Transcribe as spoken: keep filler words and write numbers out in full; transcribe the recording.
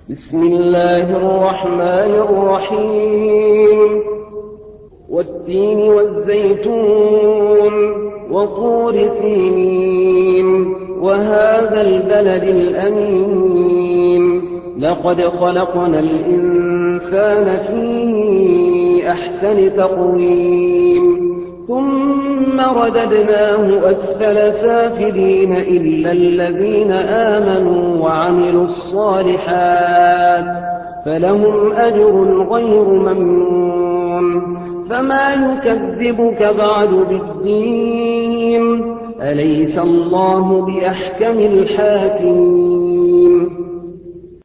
بسم الله الرحمن الرحيم والتين والزيتون وطور سينين وهذا البلد الأمين لقد خلقنا الإنسان في أحسن تقويم ثم رددناه أسفل سافلين إلا الذين آمنوا وعملوا الصالحات فلهم أجر غير ممنون فما يكذبك بعد بالدين أليس الله بأحكم الحاكمين